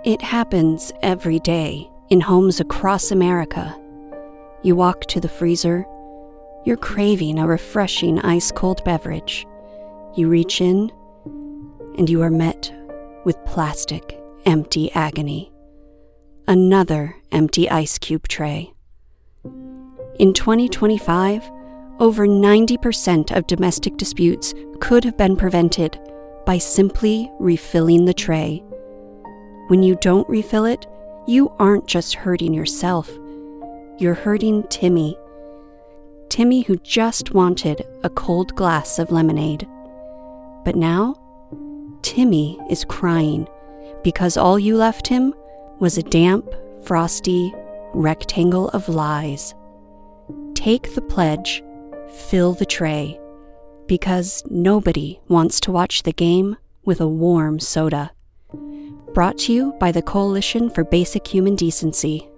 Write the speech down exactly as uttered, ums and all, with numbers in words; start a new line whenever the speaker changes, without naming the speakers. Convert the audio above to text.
It happens every day in homes across America. You walk to the freezer. You're craving a refreshing ice-cold beverage. You reach in, and you are met with plastic, empty agony. Another empty ice cube tray. In twenty twenty-five, over ninety percent of domestic disputes could have been prevented by simply refilling the tray. When you don't refill it, you aren't just hurting yourself. You're hurting Timmy. Timmy who just wanted a cold glass of lemonade. But now, Timmy is crying because all you left him was a damp, frosty rectangle of lies. Take the pledge, fill the tray, because nobody wants to watch the game with a warm soda. Brought to you by the Coalition for Basic Human Decency.